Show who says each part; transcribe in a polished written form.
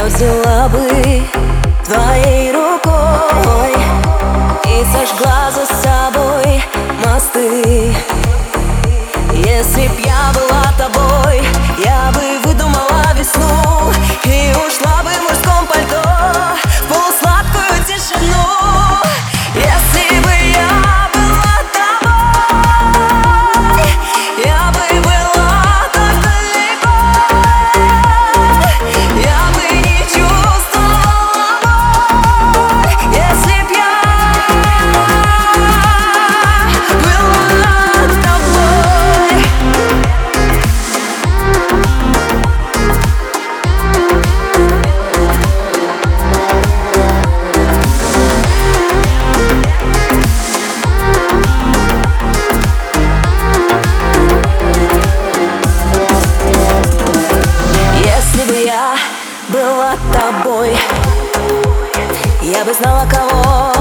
Speaker 1: взяла бы твоей рукой и сожгла за собой мосты. Если б я была тобой, я бы выдумала весну и ушла бы в мужском пальто в полусладкую тишину. Если бы я была тобой, я бы была так далеко, я бы не чувствовала боль. Если б я была тобой. Если бы я была тобой, я бы знала, кого